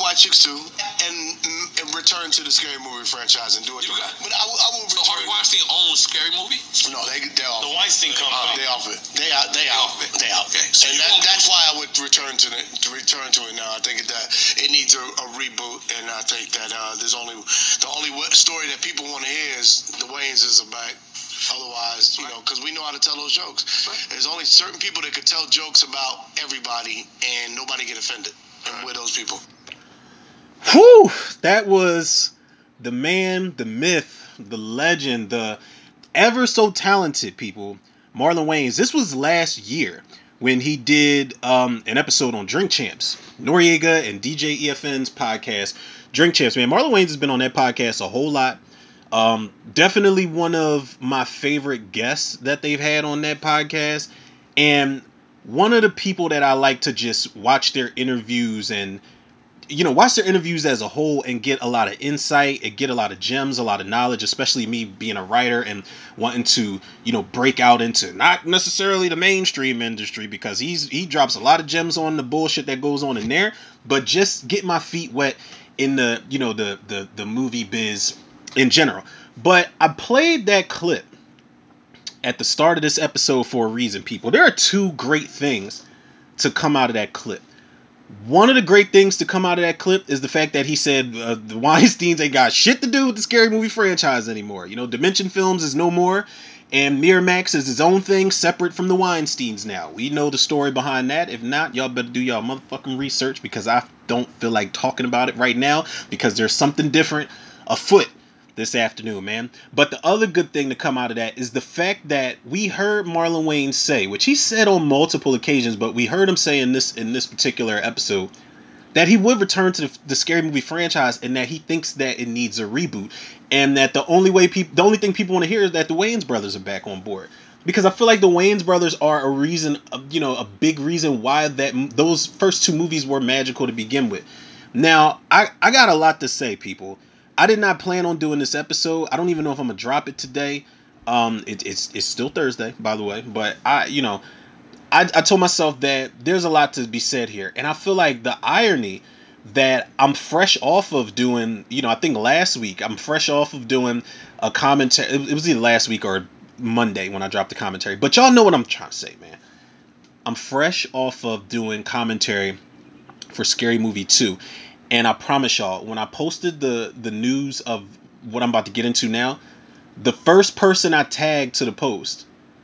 White Chicks too, and return to the Scary Movie franchise and do it. But I will return. So Harvey Weinstein owns Scary Movie? No, they're off. The Weinstein Company. They off it. They out. They out. Okay. So and that's why I would return to it now. I think that it needs a reboot, and I think that the only story that people want to hear is the Wayans is back. Otherwise, because we know how to tell those jokes. Right. There's only certain people that could tell jokes about everybody, and nobody get offended. And we're those people. Whew! That was the man, the myth, the legend, the ever so talented people, Marlon Wayans. This was last year when he did an episode on Drink Champs, Noriega and DJ EFN's podcast, Drink Champs. Man, Marlon Wayans has been on that podcast a whole lot. Definitely one of my favorite guests that they've had on that podcast, and one of the people that I like to just watch their interviews and watch their interviews as a whole and get a lot of insight and get a lot of gems, a lot of knowledge, especially me being a writer and wanting to, break out into not necessarily the mainstream industry, because he drops a lot of gems on the bullshit that goes on in there, but just get my feet wet in the, the movie biz in general. But I played that clip at the start of this episode for a reason, people. There are two great things to come out of that clip. One of the great things to come out of that clip is the fact that he said the Weinsteins ain't got shit to do with the Scary Movie franchise anymore. Dimension Films is no more, and Miramax is its own thing separate from the Weinsteins now. We know the story behind that. If not, y'all better do y'all motherfucking research, because I don't feel like talking about it right now, because there's something different afoot this afternoon, man. But the other good thing to come out of that is the fact that we heard Marlon Wayans say, which he said on multiple occasions, but we heard him say in this particular episode, that he would return to the Scary Movie franchise, and that he thinks that it needs a reboot, and that the only thing people want to hear is that the Wayans brothers are back on board. Because I feel like the Wayans brothers are a reason, a big reason why those first two movies were magical to begin with. Now, I got a lot to say, people. I did not plan on doing this episode. I don't even know if I'm gonna drop it today. It's still Thursday, by the way. But I told myself that there's a lot to be said here, and I feel like the irony that I'm fresh off of doing. I think last week I'm fresh off of doing a commentary. It was either last week or Monday when I dropped the commentary. But y'all know what I'm trying to say, man. I'm fresh off of doing commentary for Scary Movie 2. And I promise y'all, when I posted the news of what I'm about to get into now, the first person I tagged to the post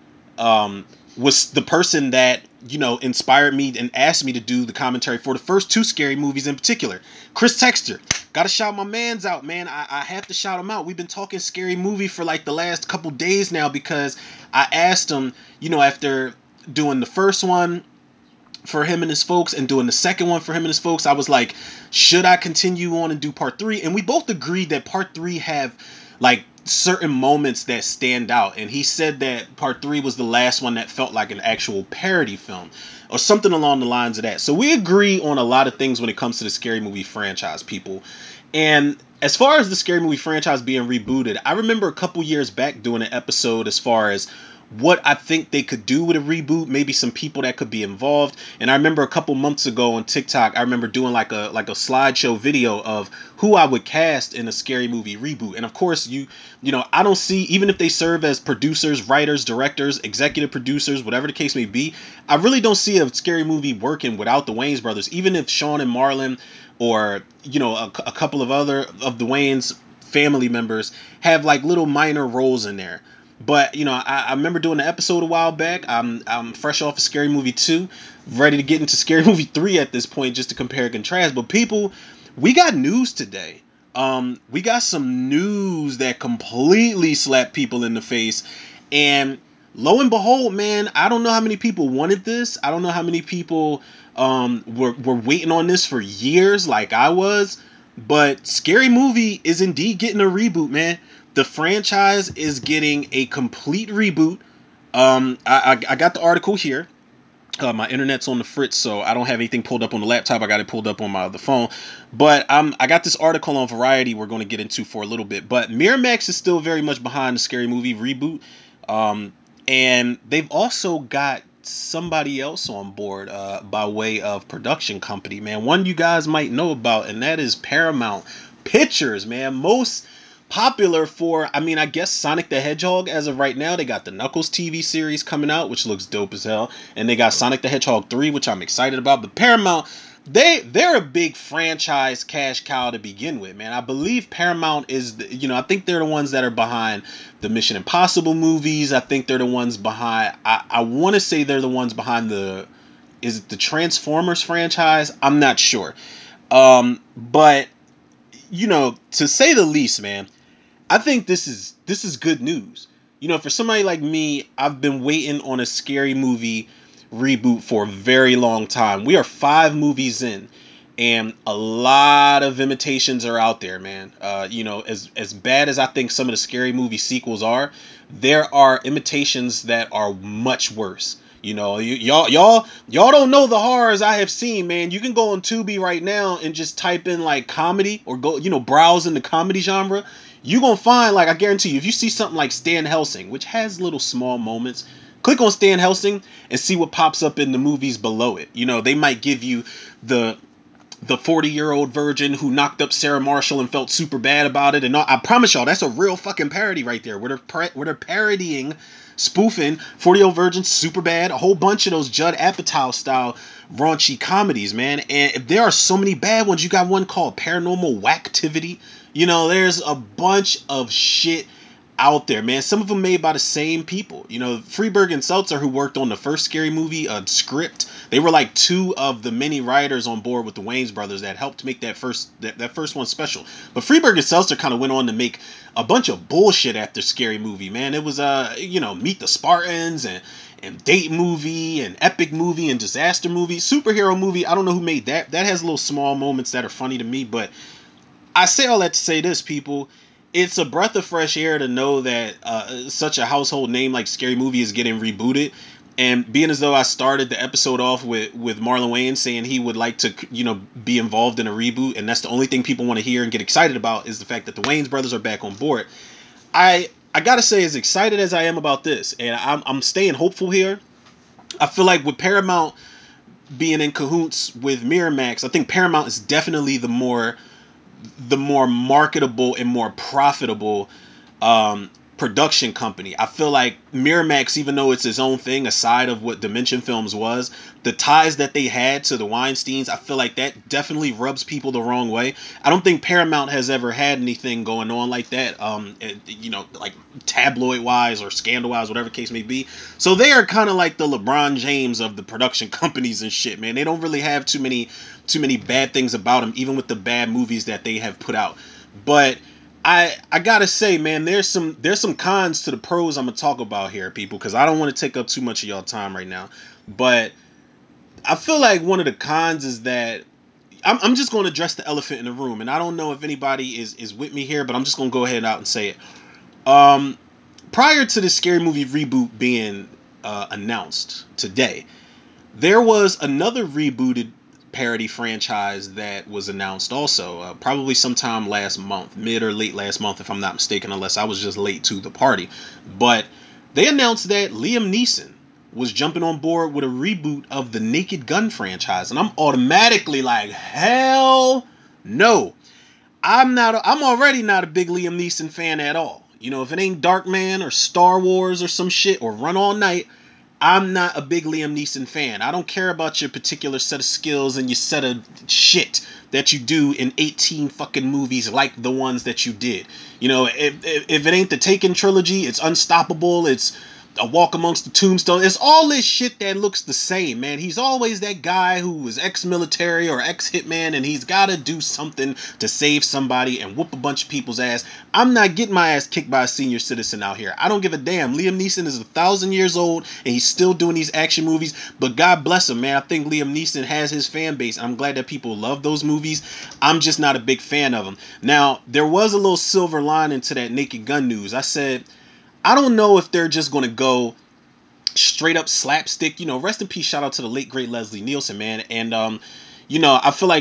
was the person that, inspired me and asked me to do the commentary for the first two Scary Movies in particular. Chris Texter. Gotta shout my mans out, man. I have to shout him out. We've been talking Scary Movie for like the last couple days now, because I asked him, after doing the first one for him and his folks and doing the second one for him and his folks, I was like, should I continue on and do part 3? And we both agreed that part 3 have like certain moments that stand out, and he said that part 3 was the last one that felt like an actual parody film or something along the lines of that. So we agree on a lot of things when it comes to the Scary Movie franchise, people. And as far as the Scary Movie franchise being rebooted, I remember a couple years back doing an episode as far as what I think they could do with a reboot, maybe some people that could be involved. And I remember a couple months ago on TikTok, I remember doing like a slideshow video of who I would cast in a Scary Movie reboot. And of course, I don't see, even if they serve as producers, writers, directors, executive producers, whatever the case may be, I really don't see a Scary Movie working without the Wayans brothers. Even if Sean and Marlon, or a couple of other of the Wayans family members have like little minor roles in there. But I remember doing an episode a while back. I'm fresh off of Scary Movie 2, ready to get into Scary Movie 3 at this point, just to compare and contrast. But people, we got news today. We got some news that completely slapped people in the face, and lo and behold, man, I don't know how many people wanted this. I don't know how many people were waiting on this for years, like I was. But Scary Movie is indeed getting a reboot, man. The franchise is getting a complete reboot. I got the article here. My internet's on the fritz, so I don't have anything pulled up on the laptop. I got it pulled up on my other phone. But I got this article on Variety we're going to get into for a little bit. But Miramax is still very much behind the Scary Movie reboot. And they've also got somebody else on board by way of production company, man. One you guys might know about, and that is Paramount Pictures, man. Most popular for, I mean, I guess Sonic the Hedgehog as of right now. They got the Knuckles TV series coming out, which looks dope as hell, and they got Sonic the Hedgehog 3, which I'm excited about. But Paramount, they're a big franchise cash cow to begin with, man. I believe Paramount is I think they're the ones that are behind the Mission Impossible movies. I think they're the ones behind, I want to say they're the ones behind is it the Transformers franchise? I'm not sure. But to say the least, man, I think this is good news. For somebody like me, I've been waiting on a scary movie reboot for a very long time. We are 5 movies in, and a lot of imitations are out there, man. As bad as I think some of the scary movie sequels are, there are imitations that are much worse. Y'all don't know the horrors I have seen, man. You can go on Tubi right now and just type in like comedy, or go, browse in the comedy genre. You gonna find, like, I guarantee you, if you see something like Stan Helsing, which has little small moments, click on Stan Helsing and see what pops up in the movies below it. They might give you the 40-year-old virgin who knocked up Sarah Marshall and felt super bad about it, and I promise y'all that's a real fucking parody right there, where they're parodying, spoofing 40-year-old virgin, super bad, a whole bunch of those Judd Apatow style raunchy comedies, man. And there are so many bad ones. You got one called Paranormal Whacktivity. There's a bunch of shit out there, man. Some of them made by the same people. Freeberg and Seltzer, who worked on the first Scary Movie script, they were like 2 of the many writers on board with the Wayans brothers that helped make that first one special. But Freeberg and Seltzer kind of went on to make a bunch of bullshit after Scary Movie, man. It was Meet the Spartans and Date Movie and Epic Movie and Disaster Movie, Superhero Movie. I don't know who made that. That has little small moments that are funny to me, but I say all that to say this, people. It's a breath of fresh air to know that such a household name like Scary Movie is getting rebooted. And being as though I started the episode off with Marlon Wayans saying he would like to, be involved in a reboot, and that's the only thing people want to hear and get excited about, is the fact that the Wayans brothers are back on board. I gotta say, as excited as I am about this, and I'm staying hopeful here, I feel like with Paramount being in cahoots with Miramax, I think Paramount is definitely the more marketable and more profitable production company. I feel like Miramax, even though it's its own thing aside of what Dimension Films was, the ties that they had to the Weinsteins, I feel like that definitely rubs people the wrong way. I don't think Paramount has ever had anything going on like that, like tabloid wise or scandal wise, whatever case may be. So they are kind of like the LeBron James of the production companies and shit, man. They don't really have too many bad things about them, even with the bad movies that they have put out. But I gotta say, man, there's some cons to the pros I'm gonna talk about here, people, because I don't want to take up too much of y'all time right now. But I feel like one of the cons is that I'm just going to address the elephant in the room, and I don't know if anybody is with me here, but I'm just going to go ahead out and say it. Prior to the Scary Movie reboot being announced today, there was another rebooted parody franchise that was announced also, probably sometime last month, mid or late last month, if I'm not mistaken, unless I was just late to the party. But they announced that Liam Neeson was jumping on board with a reboot of the Naked Gun franchise, and I'm automatically like, hell no. I'm already not a big Liam Neeson fan at all. If it ain't Darkman or Star Wars or some shit or Run All Night, I'm not a big Liam Neeson fan. I don't care about your particular set of skills and your set of shit that you do in 18 fucking movies like the ones that you did. If it ain't the Taken trilogy, it's Unstoppable, it's A Walk Amongst the Tombstones. It's all this shit that looks the same, man. He's always that guy who was ex-military or ex-hitman, and he's got to do something to save somebody and whoop a bunch of people's ass. I'm not getting my ass kicked by a senior citizen out here. I don't give a damn. Liam Neeson is 1,000 years old, and he's still doing these action movies, but God bless him, man. I think Liam Neeson has his fan base. I'm glad that people love those movies. I'm just not a big fan of them. Now, there was a little silver lining to that Naked Gun news. I said, I don't know if they're just going to go straight up slapstick. Rest in peace, shout out to the late great Leslie Nielsen, man. And I feel like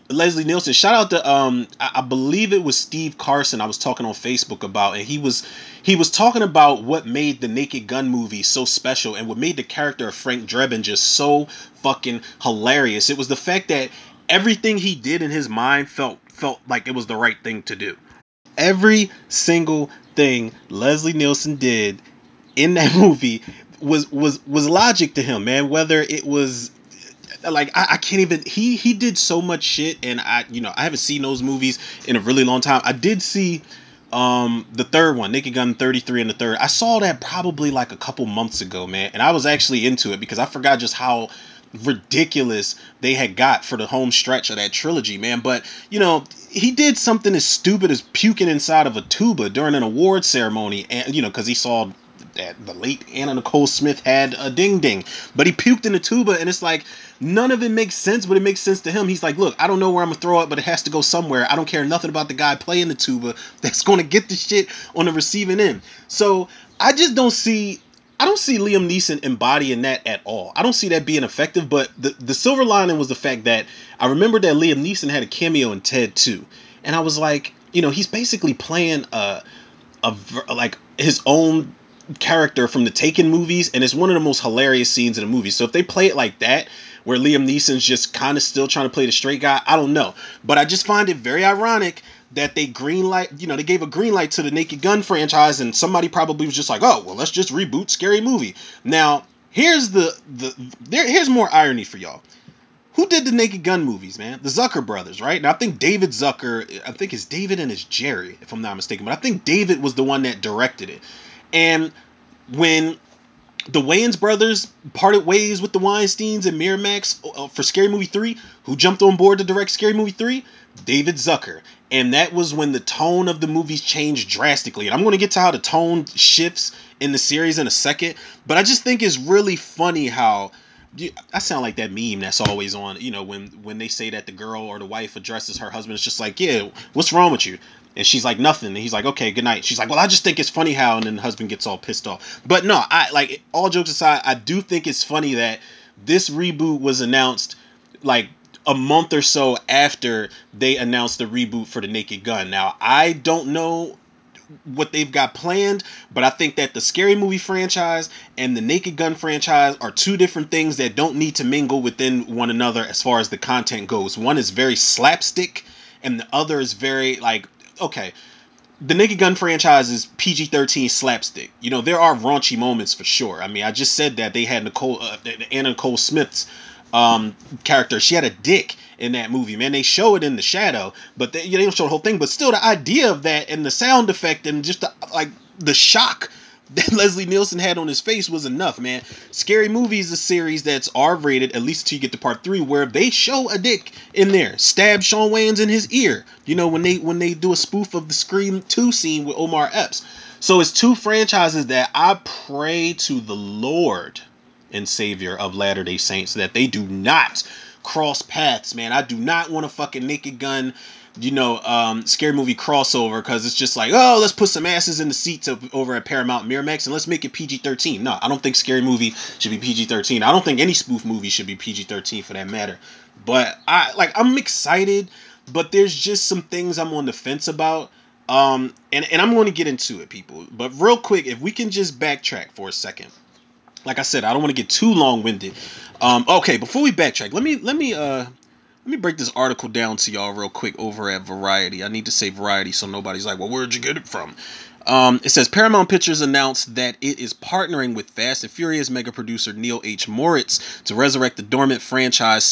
Leslie Nielsen. Shout out to I believe it was Steve Carson I was talking on Facebook about, and he was talking about what made the Naked Gun movie so special and what made the character of Frank Drebin just so fucking hilarious. It was the fact that everything he did in his mind felt like it was the right thing to do. Every single thing Leslie Nielsen did in that movie was logic to him, man. Whether it was like I can't even he did so much shit, and I haven't seen those movies in a really long time. I did see the third one, Naked Gun 33 and the third. I saw that probably like a couple months ago, man, and I was actually into it because I forgot just how ridiculous they had got for the home stretch of that trilogy, man. But he did something as stupid as puking inside of a tuba during an award ceremony, and because he saw that the late Anna Nicole Smith had a ding ding, but he puked in the tuba, and it's like none of it makes sense, but it makes sense to him. He's like, look, I don't know where I'm gonna throw it, but it has to go somewhere. I don't care nothing about the guy playing the tuba that's gonna get the shit on the receiving end. So I just don't see. I don't see Liam Neeson embodying that at all. I don't see that being effective, but the silver lining was the fact that I remember that Liam Neeson had a cameo in Ted 2. And I was like, he's basically playing like his own character from the Taken movies, and it's one of the most hilarious scenes in the movie. So if they play it like that, where Liam Neeson's just kind of still trying to play the straight guy, I don't know. But I just find it very ironic that they they gave a green light to the Naked Gun franchise, and somebody probably was just like, oh, well, let's just reboot Scary Movie. Now, here's here's more irony for y'all. Who did the Naked Gun movies, man? The Zucker brothers, right? Now I think David Zucker, I think it's David and it's Jerry, if I'm not mistaken, but I think David was the one that directed it. And when the Wayans brothers parted ways with the Weinsteins and Miramax for Scary Movie 3, who jumped on board to direct Scary Movie 3? David Zucker. And that was when the tone of the movies changed drastically. And I'm going to get to how the tone shifts in the series in a second, but I just think it's really funny how I sound like that meme that's always on, when they say that the girl or the wife addresses her husband, it's just like, yeah, what's wrong with you? And she's like, nothing. And he's like, okay, good night. She's like, well, I just think it's funny how, and then the husband gets all pissed off. But no, I like, all jokes aside, I do think it's funny that this reboot was announced like a month or so after they announced the reboot for the Naked Gun. Now, I don't know what they've got planned, but I think that the Scary Movie franchise and the Naked Gun franchise are two different things that don't need to mingle within one another as far as the content goes. One is very slapstick, and the other is very like, okay, the Naked Gun franchise is PG-13 slapstick. There are raunchy moments for sure. I mean, I just said that they had Anna Nicole Smith's character. She had a dick in that movie, man. They show it in the shadow, but they don't show the whole thing. But still, the idea of that and the sound effect and just the shock that Leslie Nielsen had on his face was enough, man. Scary Movie is a series that's R-rated, at least till you get to part 3, where they show a dick in there. Stab Shawn Wayans in his ear. When they do a spoof of the Scream 2 scene with Omar Epps. So it's two franchises that I pray to the Lord and Savior of Latter-day Saints that they do not cross paths, man. I do not want a fucking Naked Gun Scary Movie crossover, because it's just like, oh, let's put some asses in the seats over at Paramount Miramax and let's make it PG-13. No, I don't think Scary Movie should be PG-13. I don't think any spoof movie should be PG-13 for that matter. But I'm excited, but there's just some things I'm on the fence about. And I'm going to get into it, people. But real quick, if we can just backtrack for a second. Like I said, I don't want to get too long-winded. Okay, before we backtrack, let me break this article down to y'all real quick over at Variety. I need to say Variety so nobody's like, well, where'd you get it from? It says Paramount Pictures announced that it is partnering with Fast and Furious mega producer Neil H. Moritz to resurrect the dormant franchise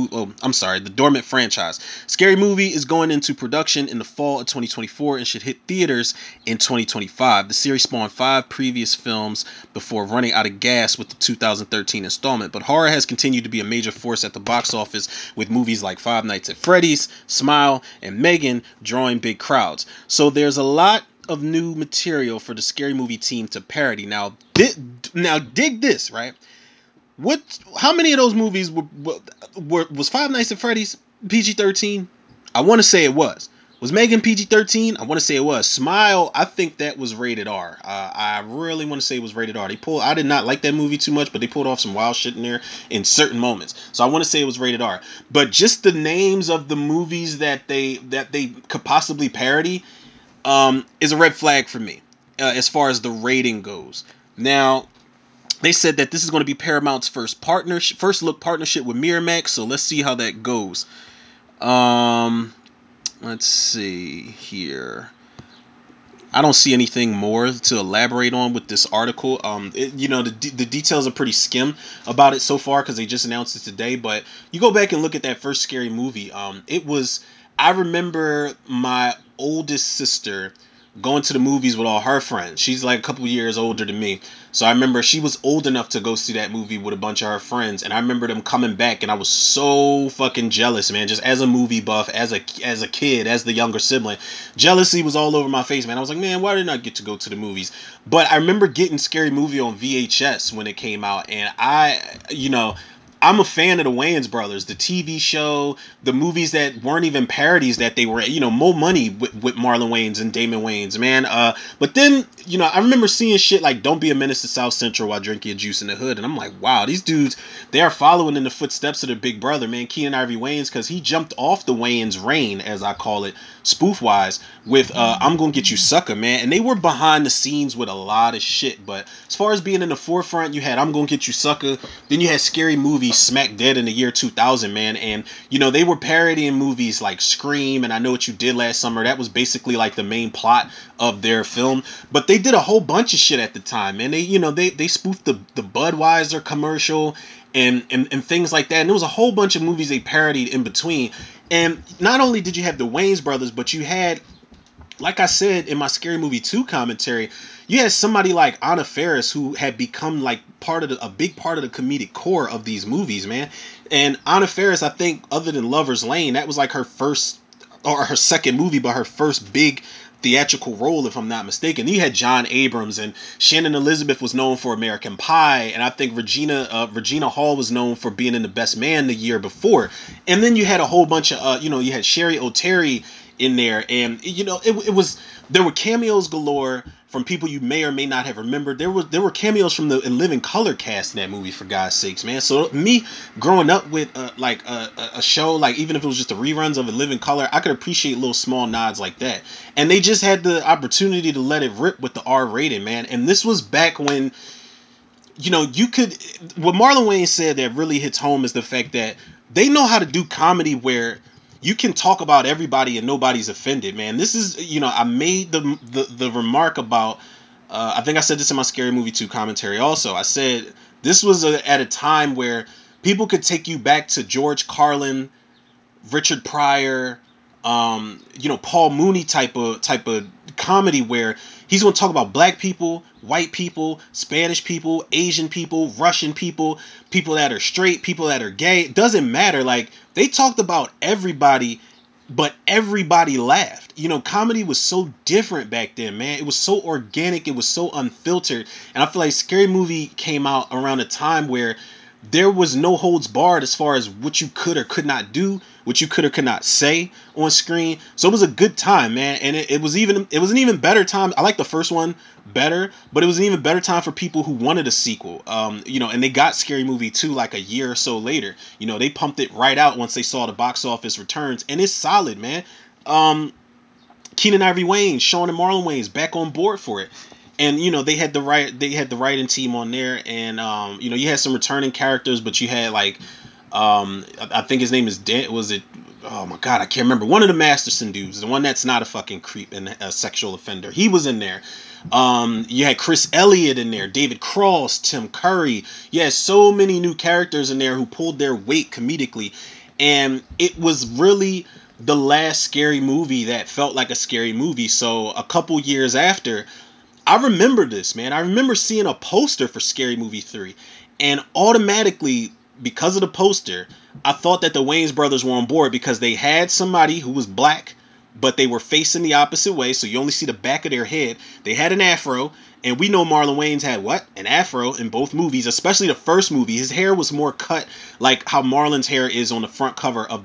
the dormant franchise. Scary Movie is going into production in the fall of 2024 and should hit theaters in 2025. The series spawned 5 previous films before running out of gas with the 2013 installment, but horror has continued to be a major force at the box office, with movies like Five Nights at Freddy's, Smile, and Megan drawing big crowds. So there's a lot of new material for the Scary Movie team to parody. Now dig this, right? How many of those movies was Five Nights at Freddy's PG-13? I want to say it was. Was Megan PG-13? I want to say it was. Smile, I think that was rated R. I really want to say it was rated R. I did not like that movie too much, but they pulled off some wild shit in there in certain moments. So I want to say it was rated R. But just the names of the movies that they could possibly parody is a red flag for me as far as the rating goes. Now, they said that this is going to be Paramount's first look partnership with Miramax. So let's see how that goes. Let's see here. I don't see anything more to elaborate on with this article. The details are pretty skim about it so far because they just announced it today. But you go back and look at that first Scary Movie. It was. I remember my oldest sister going to the movies with all her friends. She's like a couple years older than me. So I remember she was old enough to go see that movie with a bunch of her friends, and I remember them coming back, and I was so fucking jealous, man. Just as a movie buff, as a kid, as the younger sibling, jealousy was all over my face, man. I was like, man, why didn't I get to go to the movies? But I remember getting Scary Movie on VHS when it came out, and I'm a fan of the Wayans brothers, the TV show, the movies that weren't even parodies that they were, Mo Money with Marlon Wayans and Damon Wayans, man. But then, I remember seeing shit like Don't Be a Menace to South Central while drinking your juice in the hood. And I'm like, wow, these dudes, they are following in the footsteps of their big brother, man, Keenen Ivory Wayans, because he jumped off the Wayans reign, as I call it, spoof-wise, with I'm Gonna Get You Sucker, man. And they were behind the scenes with a lot of shit. But as far as being in the forefront, you had I'm Gonna Get You Sucker. Then you had Scary Movie smack dead in the year 2000, man. And, they were parodying movies like Scream and I Know What You Did Last Summer. That was basically like the main plot of their film. But they did a whole bunch of shit at the time, man. They spoofed the Budweiser commercial and things like that. And there was a whole bunch of movies they parodied in between. And not only did you have the Wayans brothers, but you had, like I said in my Scary Movie 2 commentary, you had somebody like Anna Faris who had become like a big part of the comedic core of these movies, man. And Anna Faris, I think, other than Lover's Lane, that was like her first or her second movie, but her first big theatrical role, if I'm not mistaken. You had John Abrams, and Shannon Elizabeth was known for American Pie, and I think Regina Hall was known for being in The Best Man the year before. And then you had a whole bunch of you had Sherry O'Terry in there, and it was, there were cameos galore from people you may or may not have remembered. There were cameos from the In Living Color cast in that movie, for God's sakes, man. So me growing up with a show, like even if it was just the reruns of In Living Color, I could appreciate little small nods like that. And they just had the opportunity to let it rip with the R rating, man. And this was back when you could, what Marlon Wayans said that really hits home is the fact that they know how to do comedy where you can talk about everybody and nobody's offended, man. This is, I made the remark about, I think I said this in my Scary Movie 2 commentary also. I said this was at a time where people could take you back to George Carlin, Richard Pryor, Paul Mooney type of comedy where he's going to talk about black people, white people, Spanish people, Asian people, Russian people, people that are straight, people that are gay. It doesn't matter. Like, they talked about everybody, but everybody laughed. Comedy was so different back then, man. It was so organic. It was so unfiltered. And I feel like Scary Movie came out around a time where there was no holds barred as far as what you could or could not do, what you could or could not say on screen. So it was a good time, man. And it was an even better time. I like the first one better, but it was an even better time for people who wanted a sequel. And they got Scary Movie 2 like a year or so later. They pumped it right out once they saw the box office returns, and it's solid, man. Keenen Ivory Wayans, Sean and Marlon Wayans back on board for it. And they had the writing team on there, and you had some returning characters, but you had like I think his name is oh my god, I can't remember, one of the Masterson dudes, the one that's not a fucking creep and a sexual offender. He was in there. You had Chris Elliott in there, David Cross, Tim Curry. You had so many new characters in there who pulled their weight comedically, and it was really the last Scary Movie that felt like a scary movie. So a couple years after, I remember this, man. I remember seeing a poster for Scary Movie 3, and automatically, because of the poster, I thought that the Wayans brothers were on board because they had somebody who was black, but they were facing the opposite way, so you only see the back of their head. They had an afro, and we know Marlon Wayans had what? An afro in both movies, especially the first movie. His hair was more cut like how Marlon's hair is on the front cover of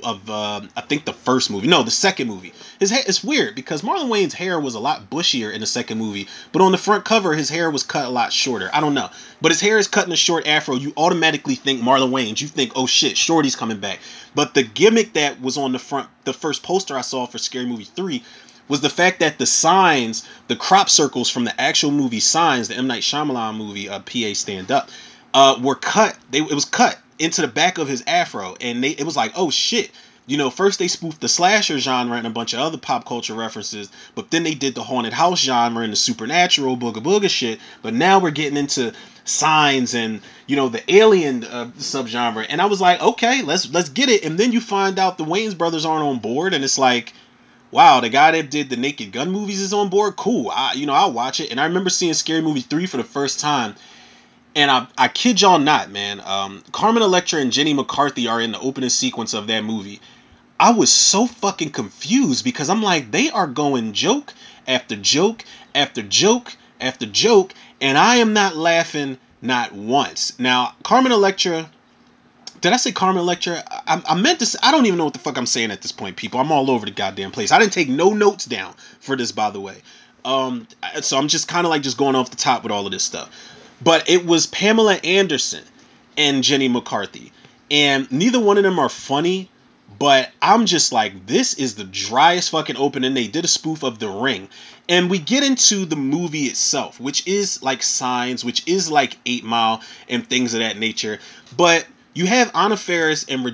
I think the first movie. No, the second movie. His hair, it's weird because Marlon Wayne's hair was a lot bushier in the second movie, but on the front cover his hair was cut a lot shorter. I don't know, but his hair is cut in a short afro. You automatically think Marlon Wayans. You think, oh shit, Shorty's coming back. But the gimmick that was on the front, the first poster I saw for Scary Movie 3, was the fact that the signs, the crop circles from the actual movie Signs, the M. Night Shyamalan movie, PA Stand Up, were cut. It was cut into the back of his afro, and it was like, oh shit. You know, first they spoofed the slasher genre and a bunch of other pop culture references, but then they did the haunted house genre and the supernatural booga booga shit. But now we're getting into Signs and, you know, the alien subgenre, and I was like, okay, let's get it. And then you find out the Wayans brothers aren't on board, and it's like, wow, the guy that did the Naked Gun movies is on board. Cool, I'll watch it. And I remember seeing Scary Movie 3 for the first time, and I kid y'all not, man. Carmen Electra and Jenny McCarthy are in the opening sequence of that movie. I was so fucking confused because I'm like, they are going joke after joke after joke after joke, and I am not laughing not once. Now, Carmen Electra. Did I say Carmen Electra? I meant to say, I don't even know what the fuck I'm saying at this point, people. I'm all over the goddamn place. I didn't take no notes down for this, by the way. So I'm just kind of like just going off the top with all of this stuff. But it was Pamela Anderson and Jenny McCarthy. And neither one of them are funny, but I'm just like, this is the driest fucking opening. They did a spoof of The Ring. And we get into the movie itself, which is like Signs, which is like 8 Mile and things of that nature. But you have Anna Faris and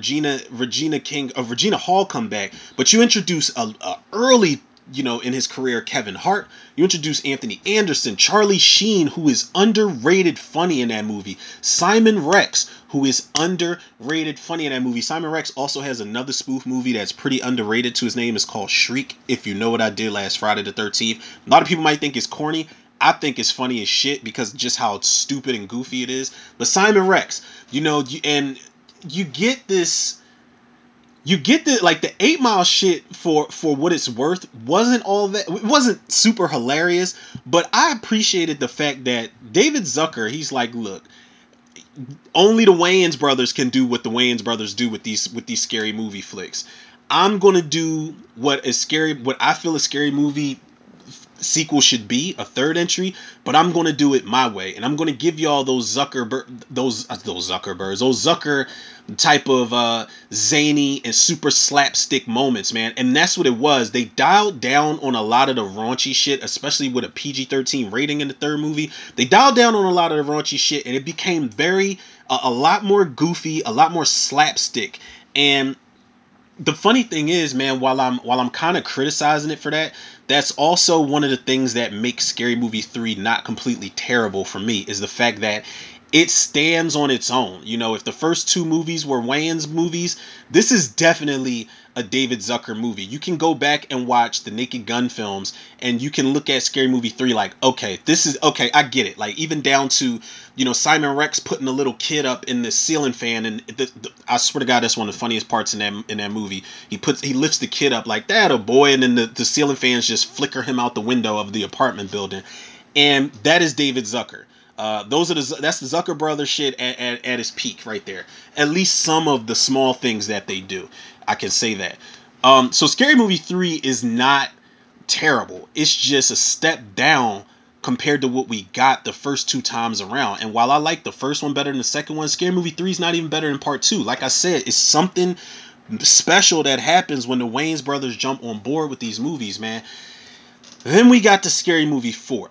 Regina Hall come back, but you introduce a early, you know, in his career, Kevin Hart. You introduce Anthony Anderson, Charlie Sheen, who is underrated funny in that movie, Simon Rex, who is underrated funny in that movie. Simon Rex also has another spoof movie that's pretty underrated to his name. It's called Shriek, If You Know What I Did Last Friday the 13th. A lot of people might think it's corny. I think it's funny as shit because just how stupid and goofy it is. But Simon Rex, you know, you get this, you get the, like, the 8 Mile shit for what it's worth wasn't all that, it wasn't super hilarious, but I appreciated the fact that David Zucker, he's like, look, only the Wayans brothers can do what the Wayans brothers do with these scary movie flicks. I'm gonna do what I feel a scary movie sequel should be, a third entry, but I'm going to do it my way, and I'm going to give y'all those those Zucker type of zany and super slapstick moments, man. And that's what it was. They dialed down on a lot of the raunchy shit, especially with a PG-13 rating in the third movie. They dialed down on a lot of the raunchy shit, and it became a lot more goofy, a lot more slapstick. And the funny thing is, man, while I'm kind of criticizing it for that, that's also one of the things that makes Scary Movie 3 not completely terrible for me, is the fact that it stands on its own. You know, if the first two movies were Wayans movies, this is definitely a David Zucker movie. You can go back and watch the Naked Gun films, and you can look at Scary Movie 3 like, okay, this is, okay, I get it. Like, even down to, you know, Simon Rex putting a little kid up in the ceiling fan, and I swear to God, that's one of the funniest parts in that movie. He lifts the kid up like that, a boy, and then the ceiling fans just flicker him out the window of the apartment building, and that is David Zucker. That's the Zucker brothers shit at its peak right there. At least some of the small things that they do, I can say that. So Scary Movie 3 is not terrible. It's just a step down compared to what we got the first two times around. And while I like the first one better than the second one, Scary Movie 3 is not even better than part 2. Like I said, it's something special that happens when the Wayans brothers jump on board with these movies, man. Then we got to Scary Movie 4.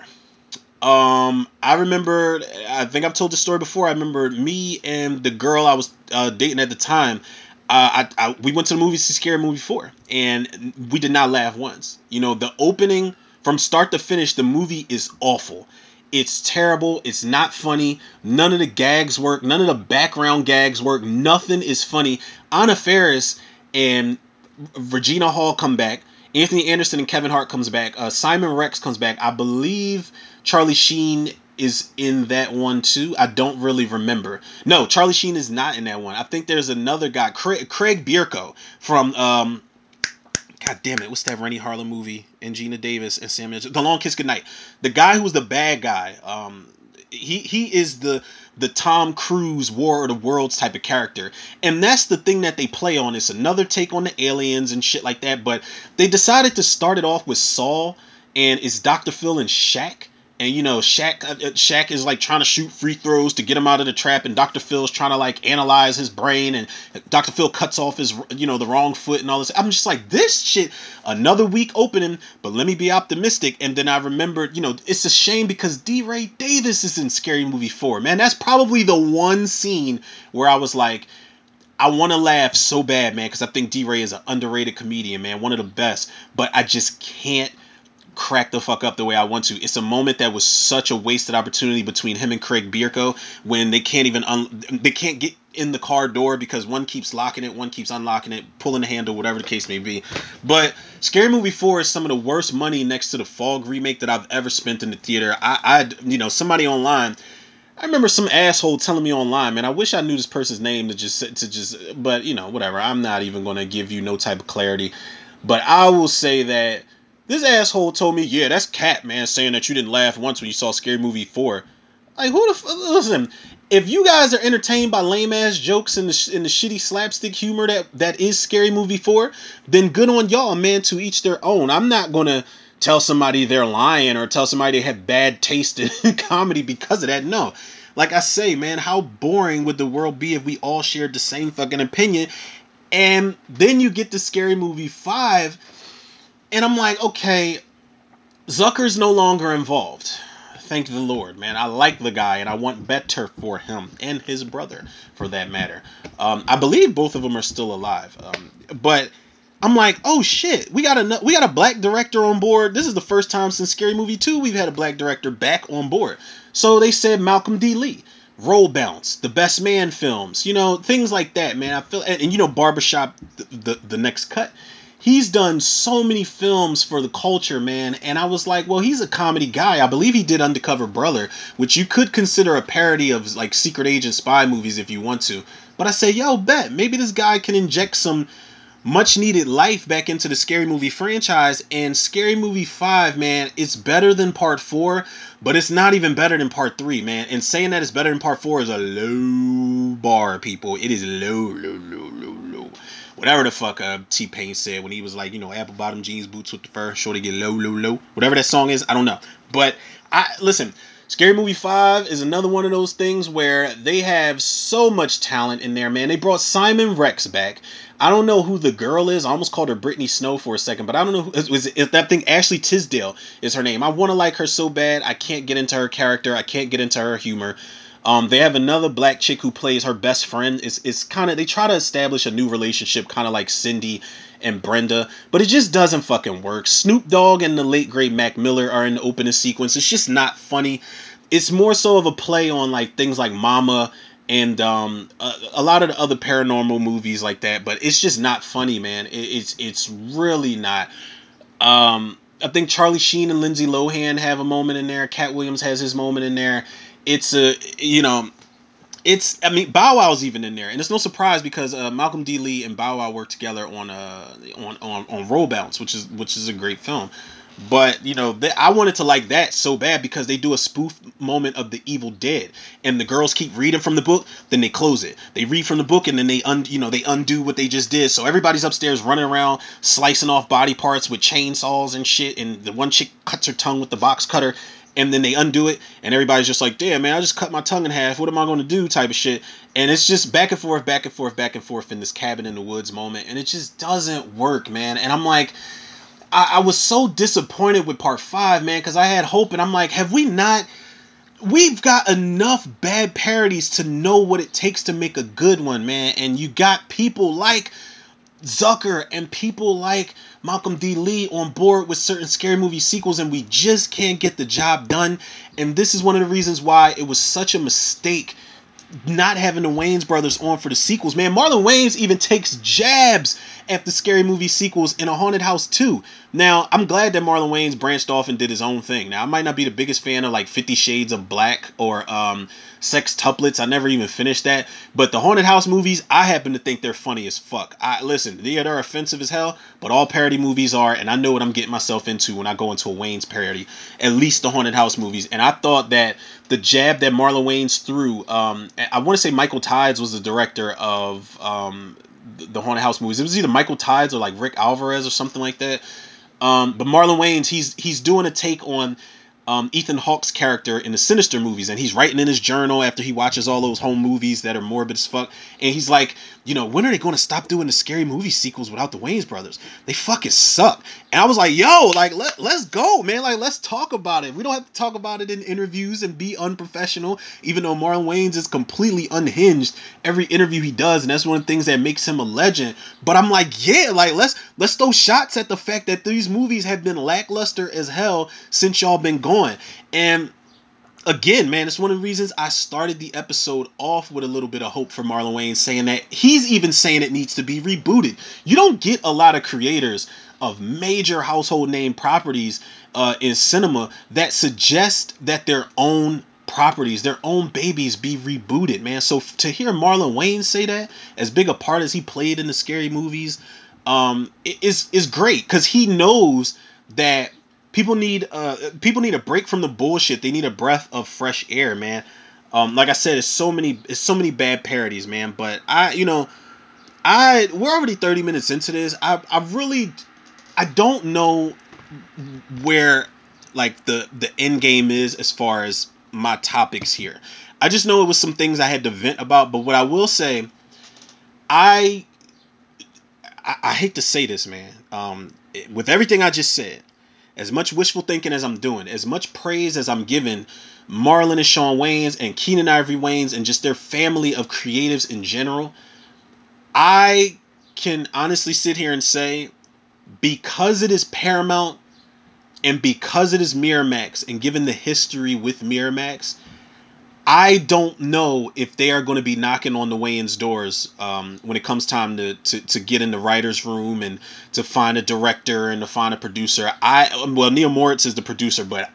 I remember, I think I've told the story before. I remember me and the girl I was dating at the time. We went to the movies to see Scary Movie 4, and we did not laugh once. You know, the opening from start to finish, the movie is awful. It's terrible. It's not funny. None of the gags work. None of the background gags work. Nothing is funny. Anna Faris and Regina Hall come back. Anthony Anderson and Kevin Hart comes back. Simon Rex comes back. I believe Charlie Sheen is in that one too. I don't really remember. No, Charlie Sheen is not in that one. I think there's another guy, Craig Bierko from God damn it, what's that Rennie Harlan movie? And Gina Davis and Samuel, The Long Kiss Goodnight. The guy who was the bad guy. he is the Tom Cruise War of the Worlds type of character. And that's the thing that they play on. It's another take on the aliens and shit like that. But they decided to start it off with Saul, and it's Dr. Phil and Shaq. And Shaq is like trying to shoot free throws to get him out of the trap, and Dr. Phil's trying to like analyze his brain, and Dr. Phil cuts off his the wrong foot and all this. I'm just like, this shit, another week opening, but let me be optimistic. And then I remembered, it's a shame because D. Ray Davis is in Scary Movie 4. Man, that's probably the one scene where I was like, I want to laugh so bad, man, because I think D. Ray is an underrated comedian, man, one of the best, but I just can't crack the fuck up the way I want to. It's a moment that was such a wasted opportunity between him and Craig Bierko when they can't even they can't get in the car door because one keeps locking it, one keeps unlocking it, pulling the handle, whatever the case may be. But Scary Movie 4 is some of the worst money next to the Fog remake that I've ever spent in the theater. Somebody online, I remember some asshole telling me online, man, I wish I knew this person's name but whatever. I'm not even going to give you no type of clarity. But I will say that this asshole told me, yeah, that's Cat, man, saying that you didn't laugh once when you saw Scary Movie 4. Like, listen, if you guys are entertained by lame ass jokes and the shitty slapstick humor that is Scary Movie 4, then good on y'all, man, to each their own. I'm not going to tell somebody they're lying or tell somebody they have bad taste in comedy because of that. No. Like I say, man, how boring would the world be if we all shared the same fucking opinion? And then you get to Scary Movie 5, and I'm like, okay, Zucker's no longer involved. Thank the Lord, man. I like the guy, and I want better for him and his brother, for that matter. I believe both of them are still alive. But I'm like, oh shit, we got a black director on board. This is the first time since Scary Movie 2 we've had a black director back on board. So they said Malcolm D. Lee, Roll Bounce, The Best Man films, things like that, man. I feel and Barbershop, the next cut. He's done so many films for the culture, man. And I was like, well, he's a comedy guy. I believe he did Undercover Brother, which you could consider a parody of like secret agent spy movies if you want to. But I say, yo, bet maybe this guy can inject some much needed life back into the Scary Movie franchise. And Scary Movie 5, man, it's better than part 4, but it's not even better than part 3, man. And saying that it's better than part 4 is a low bar, people. It is low. Whatever the fuck T-Pain said when he was like, apple bottom jeans, boots with the fur, sure to get low. Whatever that song is, I don't know. But listen, Scary Movie 5 is another one of those things where they have so much talent in there, man. They brought Simon Rex back. I don't know who the girl is. I almost called her Brittany Snow for a second, but I don't know if that thing. Ashley Tisdale is her name. I want to like her so bad. I can't get into her character. I can't get into her humor. They have another black chick who plays her best friend. It's kind of, they try to establish a new relationship, kind of like Cindy and Brenda, but it just doesn't fucking work. Snoop Dogg and the late great Mac Miller are in the opening sequence. It's just not funny. It's more so of a play on like things like Mama and a lot of the other paranormal movies like that, but it's just not funny, man. It's really not. I think Charlie Sheen and Lindsay Lohan have a moment in there. Cat Williams has his moment in there. It's Bow Wow's even in there, and it's no surprise because Malcolm D. Lee and Bow Wow worked together on Roll Bounce, which is a great film. But I wanted to like that so bad because they do a spoof moment of the Evil Dead, and the girls keep reading from the book, then they close it. They read from the book, and then they undo what they just did. So everybody's upstairs running around slicing off body parts with chainsaws and shit, and the one chick cuts her tongue with the box cutter. And then they undo it, and everybody's just like, damn, man, I just cut my tongue in half. What am I going to do type of shit. And it's just back and forth in this cabin in the woods moment. And it just doesn't work, man. And I'm like, I was so disappointed with part 5, man, because I had hope. And I'm like, we've got enough bad parodies to know what it takes to make a good one, man. And you got people like Zucker and people like Malcolm D. Lee on board with certain Scary Movie sequels, and we just can't get the job done. And this is one of the reasons why it was such a mistake not having the Wayans brothers on for the sequels, man. Marlon Wayans even takes jabs at the Scary Movie sequels in a Haunted House 2. Now, I'm glad that Marlon Wayans branched off and did his own thing. Now, I might not be the biggest fan of like 50 Shades of Black or Sextuplets. I never even finished that. But the Haunted House movies, I happen to think they're funny as fuck. Listen, yeah, they're offensive as hell, but all parody movies are, and I know what I'm getting myself into when I go into a Wayans parody. At least the Haunted House movies. And I thought that the jab that Marlon Wayans threw, I want to say Michael Tides was the director of the Haunted House movies. It was either Michael Tides or like Rick Alvarez or something like that. But Marlon Wayans, he's doing a take on Ethan Hawke's character in the Sinister movies, and he's writing in his journal after he watches all those home movies that are morbid as fuck, and he's like, when are they going to stop doing the Scary Movie sequels without the Wayans brothers? They fucking suck. And I was like, yo, like let's go, man, like let's talk about it. We don't have to talk about it in interviews and be unprofessional, even though Marlon Wayans is completely unhinged every interview he does, and that's one of the things that makes him a legend. But I'm like, yeah, like let's throw shots at the fact that these movies have been lackluster as hell since y'all been going. And again, man, it's one of the reasons I started the episode off with a little bit of hope for Marlon Wayans, saying that he's even saying it needs to be rebooted. You don't get a lot of creators of major household name properties in cinema that suggest that their own properties, their own babies be rebooted, man. So to hear Marlon Wayans say that, as big a part as he played in the Scary movies, is great, because he knows that people need a break from the bullshit. They need a breath of fresh air, man. Like I said, it's so many bad parodies, man. But we're already 30 minutes into this. I don't know where like the end game is as far as my topics here. I just know it was some things I had to vent about. But what I will say, I hate to say this, man. With everything I just said, as much wishful thinking as I'm doing, as much praise as I'm giving Marlon and Shawn Wayans and Keenen Ivory Wayans and just their family of creatives in general, I can honestly sit here and say, because it is Paramount and because it is Miramax, and given the history with Miramax, I don't know if they are going to be knocking on the Wayans doors when it comes time to get in the writer's room and to find a director and to find a producer. Neil Moritz is the producer, but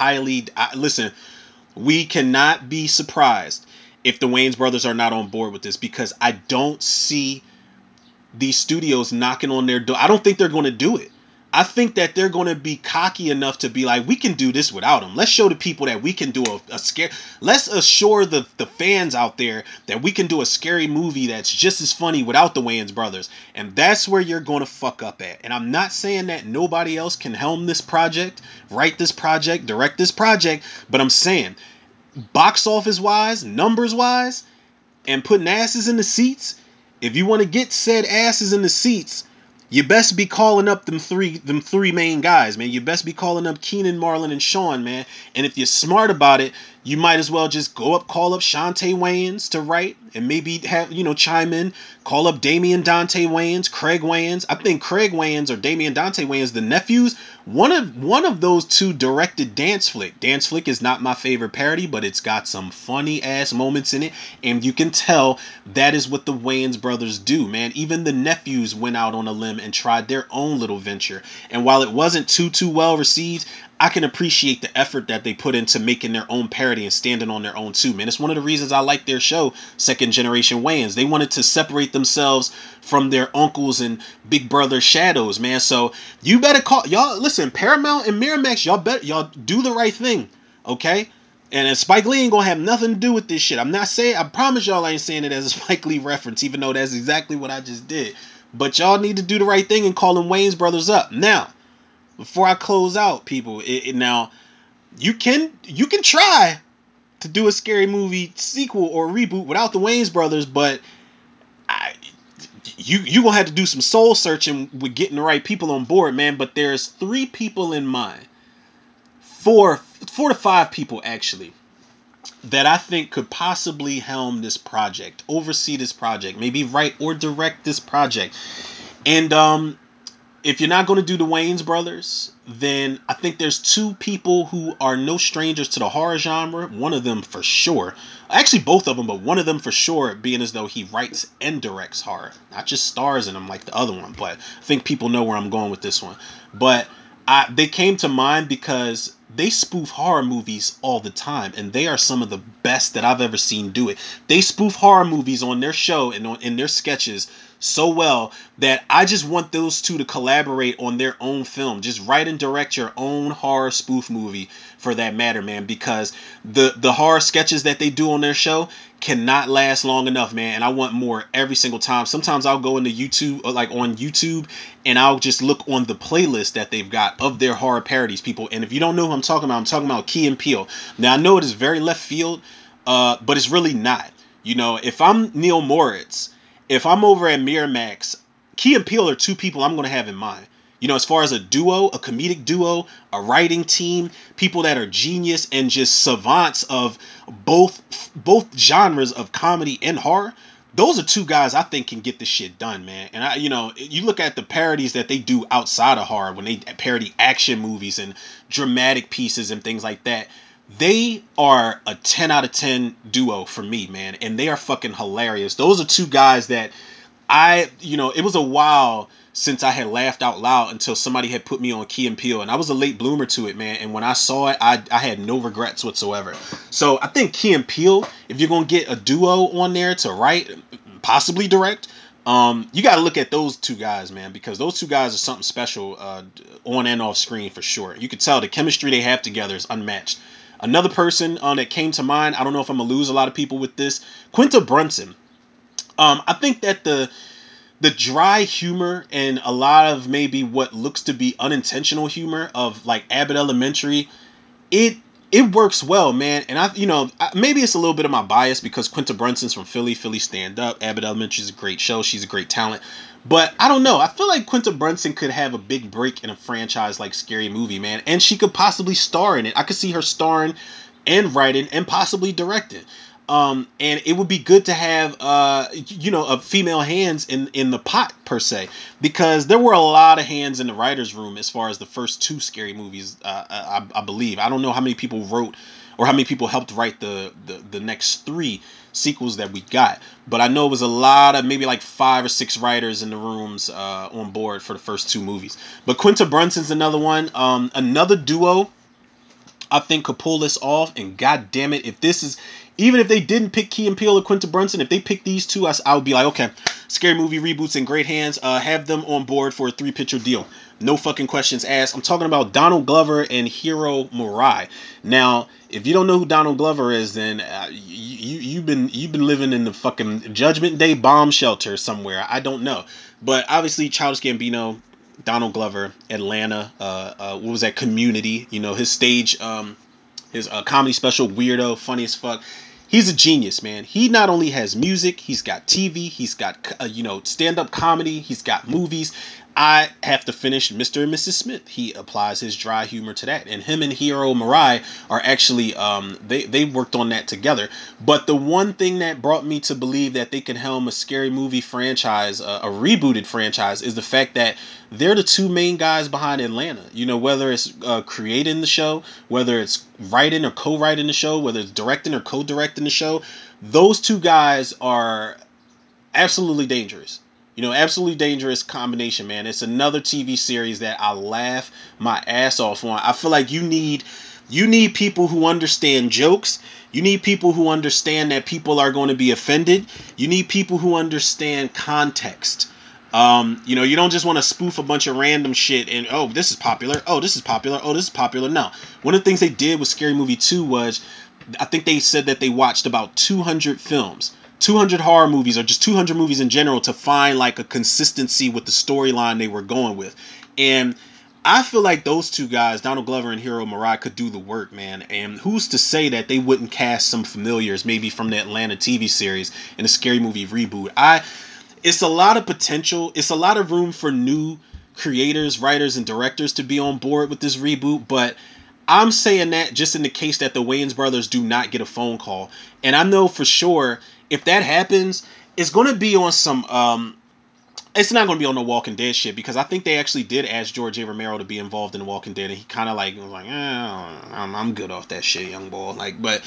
listen, we cannot be surprised if the Wayans brothers are not on board with this, because I don't see these studios knocking on their door. I don't think they're going to do it. I think that they're going to be cocky enough to be like, we can do this without them. Let's show the people that we can do a scare. Let's assure the fans out there that we can do a scary movie that's just as funny without the Wayans brothers. And that's where you're going to fuck up at. And I'm not saying that nobody else can helm this project, write this project, direct this project, but I'm saying box office wise, numbers wise, and putting asses in the seats, if you want to get said asses in the seats, you best be calling up them three main guys, man. You best be calling up Keenen, Marlon, and Shawn, man. And if you're smart about it, you might as well just call up Shantae Wayans to write, and maybe have, chime in, call up Damian Dante Wayans, Craig Wayans. I think Craig Wayans or Damian Dante Wayans, the nephews, one of those two directed Dance Flick. Dance Flick is not my favorite parody, but it's got some funny ass moments in it, and you can tell that is what the Wayans brothers do, man. Even the nephews went out on a limb and tried their own little venture, and while it wasn't too well received, I can appreciate the effort that they put into making their own parody and standing on their own too, man. It's one of the reasons I like their show, Second Generation Wayans. They wanted to separate themselves from their uncles and big brother shadows, man. So you better listen, Paramount and Miramax, y'all do the right thing, okay? And Spike Lee ain't gonna have nothing to do with this shit. I promise y'all I ain't saying it as a Spike Lee reference, even though that's exactly what I just did. But y'all need to do the right thing and call them Wayans brothers up. Now, before I close out, people, now you can try to do a Scary Movie sequel or reboot without the Wayans brothers, but you gonna have to do some soul searching with getting the right people on board, man. But there's 3 people in mind, 4 to 5 people actually, that I think could possibly helm this project, oversee this project, maybe write or direct this project. And if you're not going to do the Wayans brothers, then I think there's two people who are no strangers to the horror genre. One of them for sure. Actually, both of them, but one of them for sure, being as though he writes and directs horror. Not just stars in them like the other one, but I think people know where I'm going with this one. But they came to mind because they spoof horror movies all the time, and they are some of the best that I've ever seen do it. They spoof horror movies on their show and in their sketches so well that I just want those two to collaborate on their own film. Just write and direct your own horror spoof movie for that matter, man, because the horror sketches that they do on their show cannot last long enough, man, and I want more every single time. Sometimes I'll go into YouTube, or like on YouTube, and I'll just look on the playlist that they've got of their horror parodies, people. And if you don't know who I'm talking about Key and Peele. Now I know it is very left field, but it's really not. You know, if I'm Neil Moritz, if I'm over at Miramax, Key and Peele are two people I'm going to have in mind. You know, as far as a duo, a comedic duo, a writing team, people that are genius and just savants of both genres of comedy and horror. Those are two guys I think can get this shit done, man. And you look at the parodies that they do outside of horror when they parody action movies and dramatic pieces and things like that. They are a 10 out of 10 duo for me, man, and they are fucking hilarious. Those are two guys that it was a while since I had laughed out loud until somebody had put me on Key and Peele, and I was a late bloomer to it, man. And when I saw it, I had no regrets whatsoever. So I think Key and Peele, if you're gonna get a duo on there to write, possibly direct, you got to look at those two guys, man, because those two guys are something special on and off screen for sure. You could tell the chemistry they have together is unmatched. Another person that came to mind, I don't know if I'm gonna lose a lot of people with this, Quinta Brunson. I think that the dry humor and a lot of maybe what looks to be unintentional humor of like Abbott Elementary, it it works well, man. And maybe it's a little bit of my bias because Quinta Brunson's from Philly stand up. Abbott Elementary is a great show. She's a great talent. But I don't know. I feel like Quinta Brunson could have a big break in a franchise like Scary Movie, man. And she could possibly star in it. I could see her starring and writing and possibly directing. And it would be good to have a female hands in the pot per se, because there were a lot of hands in the writers' room as far as the first two Scary Movies. I believe, I don't know how many people wrote or how many people helped write the next three sequels that we got, but I know it was a lot of maybe like 5 or 6 writers in the rooms on board for the first two movies. But Quinta Brunson's another one, another duo I think could pull this off. And god damn it, even if they didn't pick Key and Peele or Quinta Brunson, if they picked these two, I would be like, okay, Scary Movie reboots in great hands. Have them on board for a 3-picture deal. No fucking questions asked. I'm talking about Donald Glover and Hiro Murai. Now, if you don't know who Donald Glover is, then you've been living in the fucking Judgment Day bomb shelter somewhere. I don't know, but obviously Childish Gambino, Donald Glover, Atlanta, what was that, Community, his stage, his comedy special, Weirdo, funny as fuck. He's a genius, man. He not only has music, he's got TV, he's got stand-up comedy, he's got movies. I have to finish Mr. and Mrs. Smith. He applies his dry humor to that, and him and Hiro Murai are actually they worked on that together. But the one thing that brought me to believe that they can helm a Scary Movie franchise, a rebooted franchise, is the fact that they're the two main guys behind Atlanta. Whether it's creating the show, whether it's writing or co-writing the show, whether it's directing or co-directing the show, those two guys are absolutely dangerous. Absolutely dangerous combination, man. It's another TV series that I laugh my ass off on. I feel like you need people who understand jokes. You need people who understand that people are going to be offended. You need people who understand context. You don't just want to spoof a bunch of random shit and, oh, this is popular. Oh, this is popular. Oh, this is popular. No. One of the things they did with Scary Movie 2 was, I think they said that they watched about 200 films, 200 horror movies, or just 200 movies in general, to find like a consistency with the storyline they were going with. And I feel like those two guys, Donald Glover and Hiro Murai, could do the work, man. And who's to say that they wouldn't cast some familiars, maybe from the Atlanta TV series, in a Scary Movie reboot? It's a lot of potential. It's a lot of room for new creators, writers, and directors to be on board with this reboot. But I'm saying that just in the case that the Wayans brothers do not get a phone call. And I know for sure if that happens, it's going to be on some It's not going to be on the Walking Dead shit because I think they actually did ask George A. Romero to be involved in the Walking Dead, and he kind of like was like, I'm good off that shit, young boy. Like, but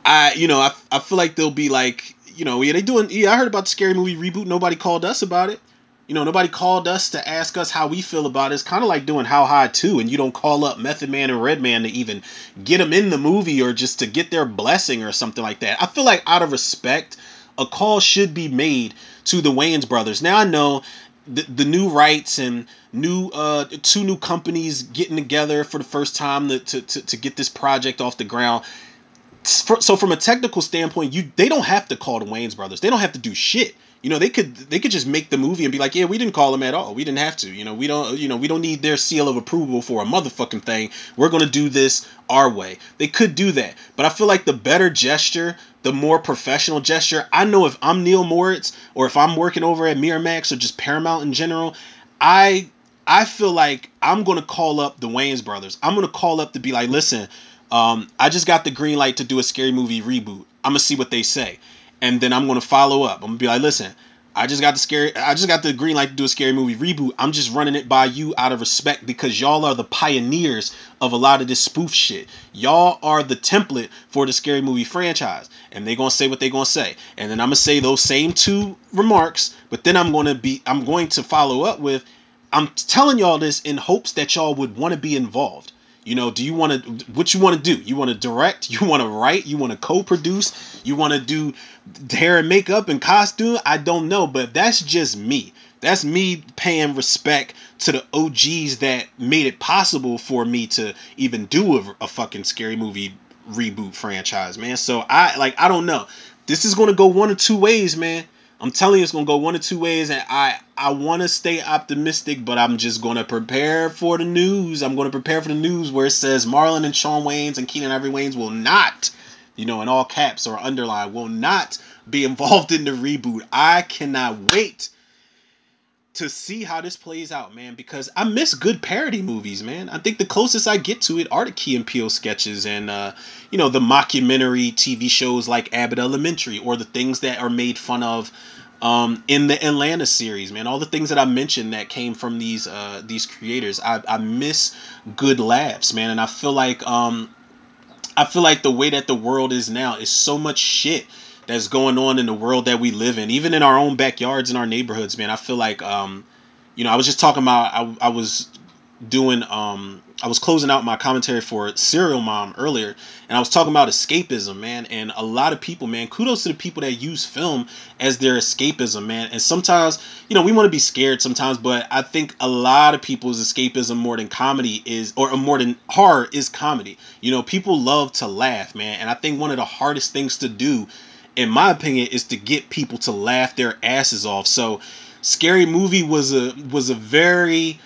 I feel like they'll be like, yeah, they doing. Yeah, I heard about the Scary Movie reboot. Nobody called us about it. Nobody called us to ask us how we feel about it. It's kind of like doing How High 2, and you don't call up Method Man and Redman to even get them in the movie or just to get their blessing or something like that. I feel like out of respect, a call should be made to the Wayans brothers. Now I know the new rights and two new companies getting together for the first time to get this project off the ground. So from a technical standpoint, they don't have to call the Wayans brothers. They don't have to do shit. They could just make the movie and be like, yeah, we didn't call them at all. We didn't have to. We don't need their seal of approval for a motherfucking thing. We're gonna do this our way. They could do that, but I feel like the better gesture, the more professional gesture. I know if I'm Neil Moritz or if I'm working over at Miramax or just Paramount in general, I I feel like I'm gonna call up the Wayans brothers. I'm gonna call up to be like, listen, I just got the green light to do a Scary Movie reboot. I'm gonna see what they say, and then I'm gonna follow up. I'm gonna be like, listen, I just got the green light to do a Scary Movie reboot. I'm just running it by you out of respect because y'all are the pioneers of a lot of this spoof shit. Y'all are the template for the Scary Movie franchise, and they gonna say what they gonna say, and then I'm gonna say those same two remarks, but then I'm going to follow up with, I'm telling y'all this in hopes that y'all would want to be involved. Do you want to, what you want to do? You want to direct? You want to write? You want to co-produce? You want to do hair and makeup and costume? I don't know, but that's just me. That's me paying respect to the OGs that made it possible for me to even do a fucking Scary Movie reboot franchise, man. So I don't know. This is going to go one or two ways, man. I'm telling you, it's gonna go one or two ways, and I want to stay optimistic, but I'm just gonna prepare for the news. I'm gonna prepare for the news where it says Marlon and Shawn Wayans and Keenen Ivory Wayans will not, in all caps or underline, will not be involved in the reboot. I cannot wait to see how this plays out, man, because I miss good parody movies, man. I think the closest I get to it are the Key and Peele sketches and the mockumentary TV shows like Abbott Elementary, or the things that are made fun of in the Atlanta series, man. All the things that I mentioned that came from these creators. I miss good laughs, man, and I feel like the way that the world is now is so much shit that's going on in the world that we live in, even in our own backyards and our neighborhoods, man. I feel like I was just talking about, I was doing I was closing out my commentary for Serial Mom earlier, and I was talking about escapism, man. And a lot of people, man, kudos to the people that use film as their escapism, man. And sometimes, we want to be scared sometimes, but I think a lot of people's escapism more than comedy is, or more than horror is comedy. People love to laugh, man. And I think one of the hardest things to do, in my opinion, is to get people to laugh their asses off. So Scary Movie was a very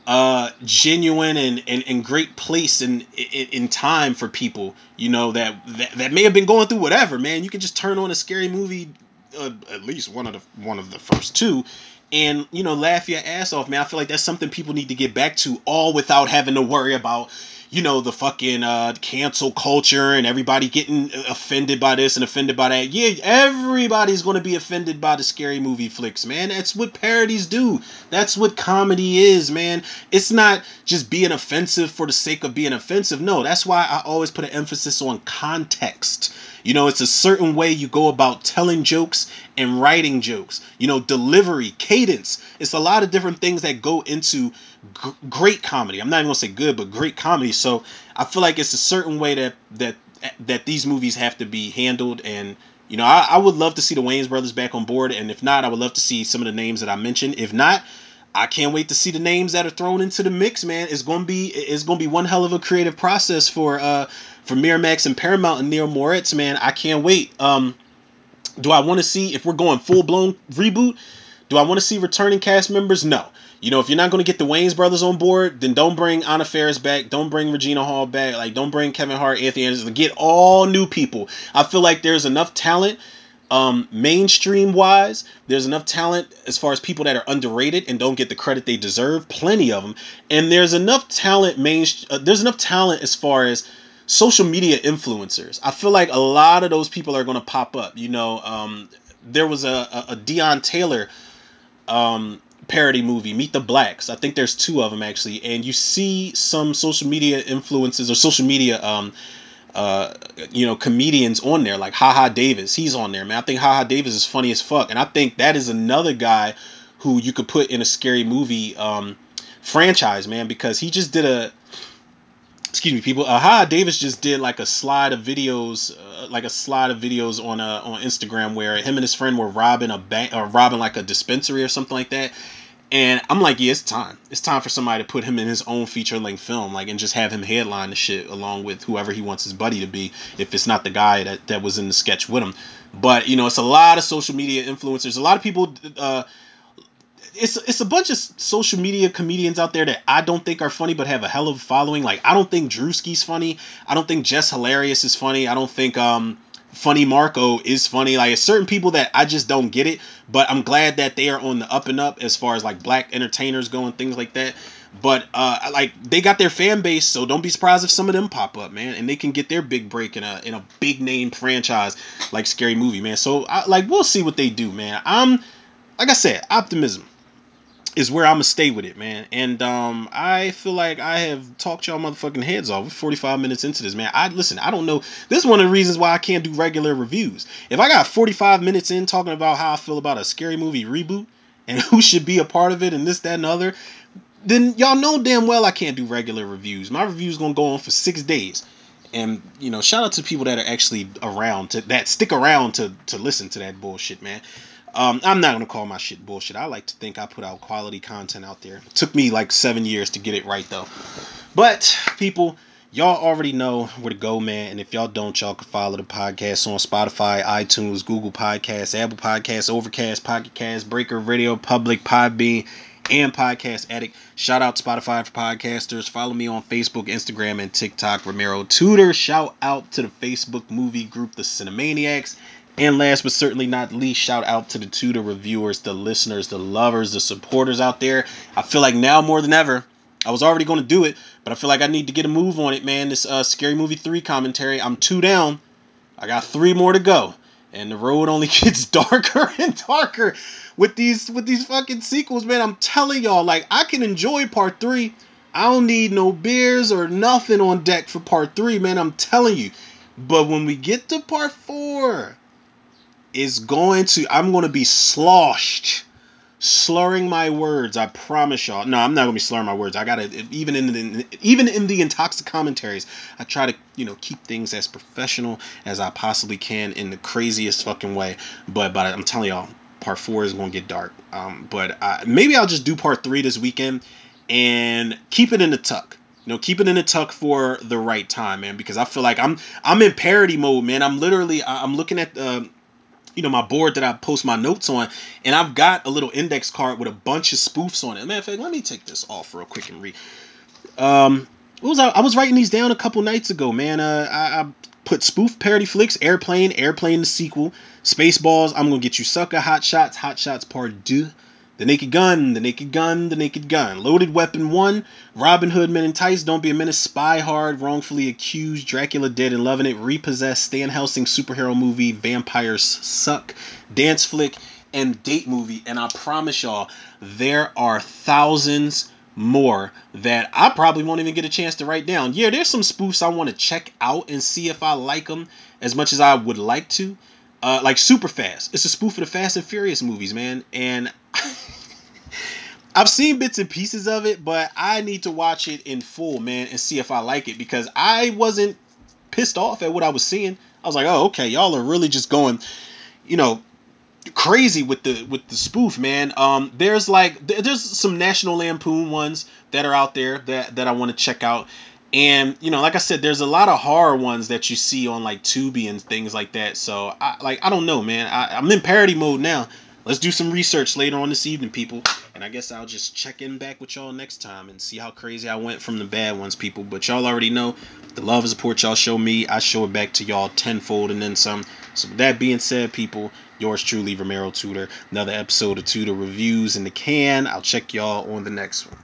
genuine and great place in time for people, that may have been going through whatever, man. You can just turn on a Scary Movie, at least one of the first two, and laugh your ass off, man. I feel like that's something people need to get back to, all without having to worry about the fucking cancel culture and everybody getting offended by this and offended by that. Yeah, everybody's going to be offended by the Scary Movie flicks, man. That's what parodies do. That's what comedy is, man. It's not just being offensive for the sake of being offensive. No, that's why I always put an emphasis on context. It's a certain way you go about telling jokes and writing jokes. Delivery, cadence. It's a lot of different things that go into great comedy. I'm not even gonna say good, but great comedy. So I feel like it's a certain way that these movies have to be handled. And I would love to see the Wayans brothers back on board. And if not, I would love to see some of the names that I mentioned. If not, I can't wait to see the names that are thrown into the mix, man. It's gonna be one hell of a creative process for Miramax and Paramount and Neil Moritz, man. I can't wait. Do I want to see, if we're going full blown reboot? Do I want to see returning cast members? No. If you're not going to get the Wayans brothers on board, then don't bring Anna Faris back. Don't bring Regina Hall back. Like, don't bring Kevin Hart, Anthony Anderson. Get all new people. I feel like there's enough talent, mainstream wise. There's enough talent as far as people that are underrated and don't get the credit they deserve. Plenty of them. And there's enough talent there's enough talent as far as social media influencers. I feel like a lot of those people are going to pop up. There was a Deion Taylor parody movie, Meet the Blacks. I think there's 2 of them actually, and you see some social media influences or social media comedians on there, like Haha Davis. He's on there, man. I think Haha Davis is funny as fuck, and I think that is another guy who you could put in a scary movie franchise, man, because he just did a excuse me, people. Haha Davis just did like a slide of videos, on Instagram where him and his friend were robbing a bank or robbing like a dispensary or something like that. And I'm like, yeah, it's time. It's time for somebody to put him in his own feature-length film, like, and just have him headline the shit along with whoever he wants his buddy to be, if it's not the guy that was in the sketch with him. But it's a lot of social media influencers, a lot of people. It's a bunch of social media comedians out there that I don't think are funny, but have a hell of a following. Like, I don't think Drewski's funny. I don't think Jess Hilarious is funny. I don't think Funny Marco is funny. Like, it's certain people that I just don't get it, but I'm glad that they are on the up and up as far as like black entertainers go and things like that. But like, they got their fan base, so don't be surprised if some of them pop up, man, and they can get their big break in a big name franchise like Scary Movie, man. So we'll see what they do, man. Like I said, optimism is where I'm gonna stay with it, man. And I feel like I have talked y'all motherfucking heads off. We're 45 minutes into this, man. I don't know. This is one of the reasons why I can't do regular reviews. If I got 45 minutes in talking about how I feel about a Scary Movie reboot and who should be a part of it and this, that, and the other, then y'all know damn well I can't do regular reviews. My review's gonna go on for 6 days. And shout out to people that are actually around that stick around to listen to that bullshit, man. I'm not gonna call my shit bullshit. I like to think I put out quality content out there. It took me like 7 years to get it right though. But people, y'all already know where to go, man. And if y'all don't, y'all can follow the podcast on Spotify, iTunes, Google Podcasts, Apple Podcasts, Overcast, Pocket Cast, Breaker, Radio Public, Podbean, and Podcast Addict. Shout out Spotify for podcasters. Follow me on Facebook, Instagram, and TikTok, Romero Tudor. Shout out to the Facebook movie group, the Cinemaniacs. And last but certainly not least, shout out to the Tudor reviewers, the listeners, the lovers, the supporters out there. I feel like now more than ever, I was already going to do it, but I feel like I need to get a move on it, man. This Scary Movie 3 commentary, I'm 2 down. I got 3 more to go. And the road only gets darker and darker with these fucking sequels, man. I'm telling y'all, like, I can enjoy part 3. I don't need no beers or nothing on deck for part 3, man. I'm telling you. But when we get to part 4, I'm going to be sloshed. Slurring my words, I promise y'all. No, I'm not gonna be slurring my words. I gotta even in the intoxic commentaries, I try to keep things as professional as I possibly can in the craziest fucking way. But I'm telling y'all, part 4 is gonna get dark. But maybe I'll just do part 3 this weekend and keep it in the tuck. Keep it in the tuck for the right time, man. Because I feel like I'm in parody mode, man. I'm looking at my board that I post my notes on, and I've got a little index card with a bunch of spoofs on it. Matter of fact, let me take this off real quick and read. I was writing these down a couple nights ago, man. I put spoof parody flicks, Airplane the sequel, Spaceballs, I'm Gonna Get You Sucker, Hot Shots Part 2, The Naked Gun, Loaded Weapon 1, Robin Hood Men in Tights, Don't Be a Menace, Spy Hard, Wrongfully Accused, Dracula Dead and Loving It, Repossessed, Stan Helsing superhero movie, Vampires Suck, Dance Flick, and Date Movie. And I promise y'all, there are thousands more that I probably won't even get a chance to write down. Yeah, there's some spoofs I want to check out and see if I like them as much as I would like to. Like Superfast. It's a spoof of the Fast and Furious movies, man. And I've seen bits and pieces of it, but I need to watch it in full, man, and see if I like it, because I wasn't pissed off at what I was seeing. I was like, oh, okay, y'all are really just going, crazy with the spoof, man. There's some National Lampoon ones that are out there that I want to check out. And like I said, there's a lot of horror ones that you see on like Tubi and things like that. So I don't know, man. I'm in parody mode now. Let's do some research later on this evening, people. And I guess I'll just check in back with y'all next time and see how crazy I went from the bad ones, people. But y'all already know the love and support y'all show me, I show it back to y'all tenfold and then some. So with that being said, people, yours truly, Romero Tudor. Another episode of Tudor Reviews in the can. I'll check y'all on the next one.